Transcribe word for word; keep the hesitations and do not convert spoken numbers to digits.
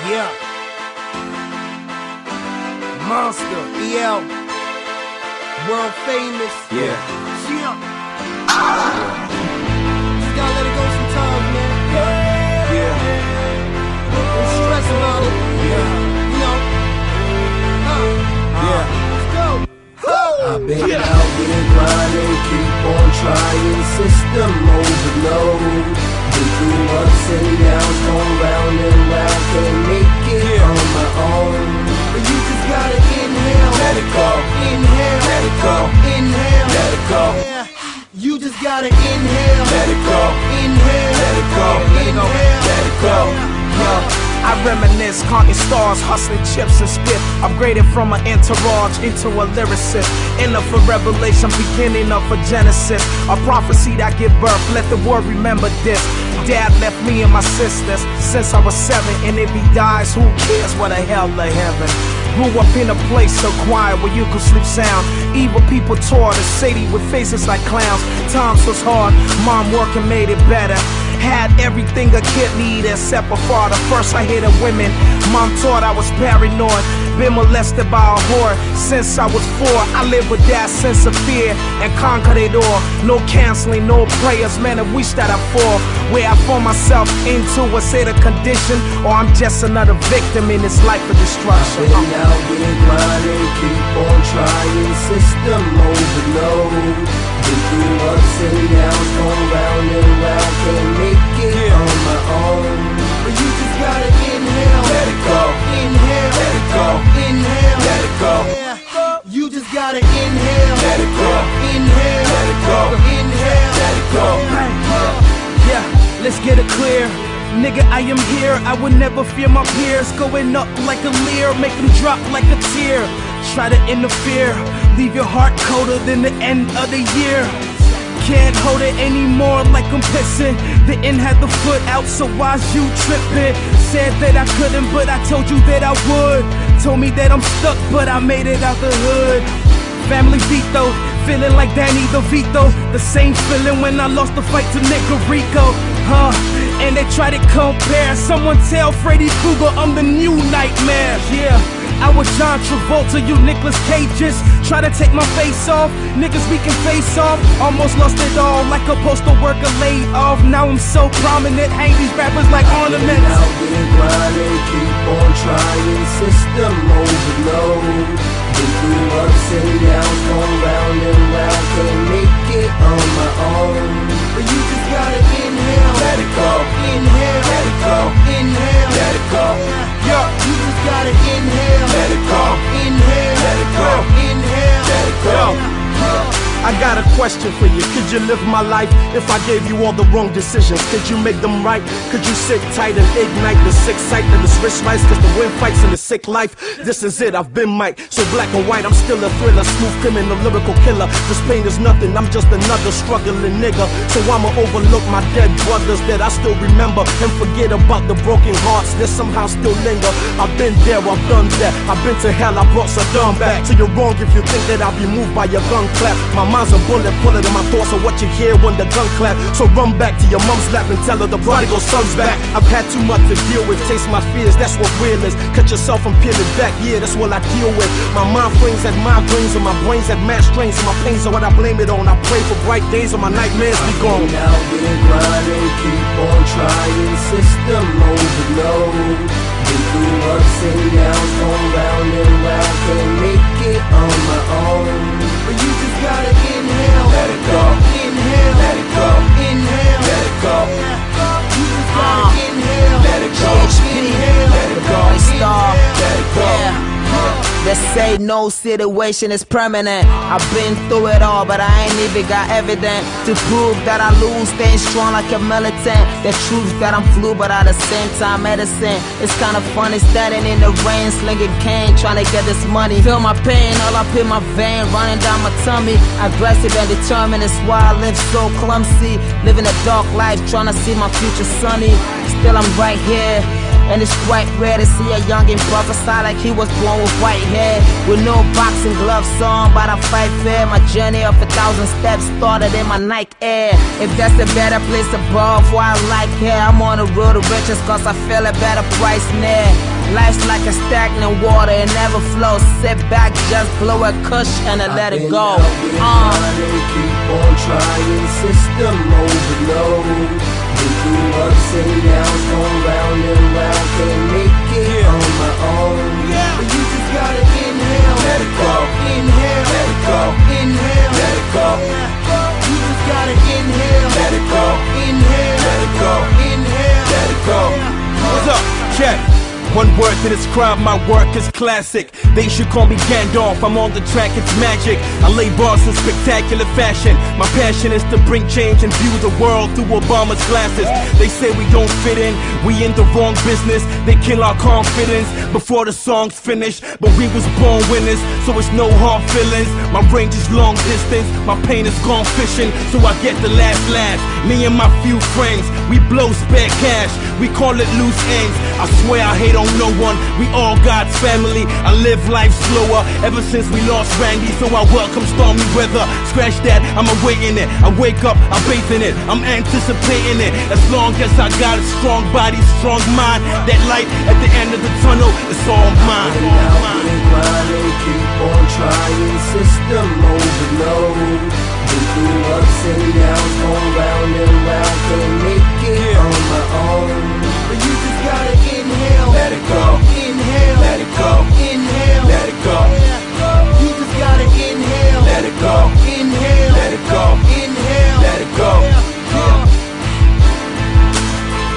Yeah. Monster, E L. World famous. Yeah. Yeah. Just gotta let it go sometimes, man. Yeah. Don't stress about it. Yeah. You know. Huh. Yeah. Let's go. I've been yeah. out here grinding, keep on trying, system overload. Been through ups and downs, gone round and round, can't make it yeah. on my own. But you just gotta inhale, let it go, inhale, let it go, inhale, let it go. Yeah. You just gotta inhale, let it go, inhale, let it go, inhale, let it go. Yeah. I reminisce, counting stars, hustling chips and spit. Upgraded from an entourage into a lyricist. Enough for revelation, beginning of a genesis. A prophecy that give birth, let the world remember this. Dad left me and my sisters since I was seven. And if he dies, who cares what the hell of heaven? Grew up in a place so quiet where you could sleep sound. Evil people tore the city with faces like clowns. Times was hard, mom working made it better. Had everything a kid need except a father. First I hated women, mom thought I was paranoid. Been molested by a whore since I was four. I live with that sense of fear and conquered it all. No canceling, no prayers, man, I wish that I fall. Where I found myself into a state of condition, or I'm just another victim in this life of destruction. I've been out here grinding, keep on trying, system overload. Been through ups and downs, gone round and round, can't make it yeah. on my own. But you just gotta inhale, let it go, inhale, let it go, inhale, let it go. Yeah. You just gotta inhale, let it go, inhale, let it go, inhale, let it go. Yeah, let's get it clear. Nigga, I am here, I would never fear my peers. Going up like a leer, make them drop like a tear. Try to interfere, leave your heart colder than the end of the year. Can't hold it anymore like I'm pissing. Didn't have the foot out, so why's you tripping? Said that I couldn't, but I told you that I would. Told me that I'm stuck, but I made it out the hood. Family Vito, feeling like Danny DeVito. The same feeling when I lost the fight to Nigga Rico. Huh, and they try to compare. Someone tell Freddy Krueger I'm the new nightmare. Yeah, I was John Travolta, you Nicolas Cages. Try to take my face off, niggas we can face off. Almost lost it all, like a postal worker laid off. Now I'm so prominent, hang these rappers like ornaments. Out here grinding, keep on trying, system overload. Been through ups and downs, gone round and round, can't make it on my own. But you just gotta inhale, let it go, inhale, let it go, inhale, let it go. Yeah, you just gotta inhale, let it go, inhale, let it go, inhale, let it go. I got a question for you. Could you live my life if I gave you all the wrong decisions? Could you make them right? Could you sit tight and ignite the sick sight that is rich lights? Cause the wind fights in the sick life. This is it, I've been Mike. So black and white, I'm still a thriller. Smooth criminal, lyrical killer. This pain is nothing, I'm just another struggling nigga. So I'ma overlook my dead brothers that I still remember, and forget about the broken hearts that somehow still linger. I've been there, I've done that. I've been to hell, I brought Saddam back. So you're wrong if you think that I'll be moved by your gun clap. My mind's a bullet, bullet in my thoughts of what you hear when the gun clap. So run back to your mom's lap and tell her the prodigal son's back. I've had too much to deal with, taste my fears, that's what real is. Cut yourself and peel it back, yeah, that's what I deal with. My mind frames at migraines and my brains at mass strains. And my pains are what I blame it on. I pray for bright days and my nightmares be gone. Out here grinding, keep on trying, system overload. Been through ups and downs, gone round and round, can't make it on my own. But you just gotta inhale, let it go, inhale, let it go, inhale, let it go. You just gotta uh, inhale, let it go, inhale, let it go, inhale, let it go. Yeah. They say no situation is permanent. I've been through it all, but I ain't even got evidence to prove that I lose. Staying strong like a militant. The truth that I'm flu, but at the same time medicine. It's kinda funny standing in the rain, slinging cane, trying to get this money. Feel my pain all up in my vein, running down my tummy. Aggressive and determined, it's why I live so clumsy. Living a dark life, trying to see my future sunny. Still I'm right here. And it's quite rare to see a youngin' prophesy like he was born with white hair. With no boxing gloves on, but I fight fair. My journey of a thousand steps started in my Nike Air. If that's a better place above where I like here, I'm on the road to riches cause I feel a better price near. Life's like a stagnant water, it never flows. Sit back, just blow a kush and then let it go. Uh. Keep on trying, system overload. Been through ups and downs, going round and round, can't make it yeah. on my own. Yeah. But you just gotta inhale, let it go, inhale, let it go, inhale, let it go. Yeah. You just gotta inhale, let it go, inhale, let it go, inhale, let it go. What's up? Check. One word to describe my work is classic. They should call me Gandalf, I'm on the track, it's magic. I lay bars in spectacular fashion. My passion is to bring change and view the world through Obama's glasses. They say we don't fit in, we in the wrong business. They kill our confidence before the song's finished. But we was born winners, so it's no hard feelings. My range is long distance, my pain is gone fishing, so I get the last laugh. Me and my few friends, we blow spare cash, we call it loose ends. I swear I hate on no one, we all God's family. I live life slower ever since we lost Randy, so I welcome stormy weather. Scratch that, I'm awaiting it. I wake up, I'm bathing it, I'm anticipating it. As long as I got a strong body, strong mind, that light at the end of the tunnel, it's all mine. Getting out, getting grinding, keep on trying, system overload. Been through ups and downs, going round and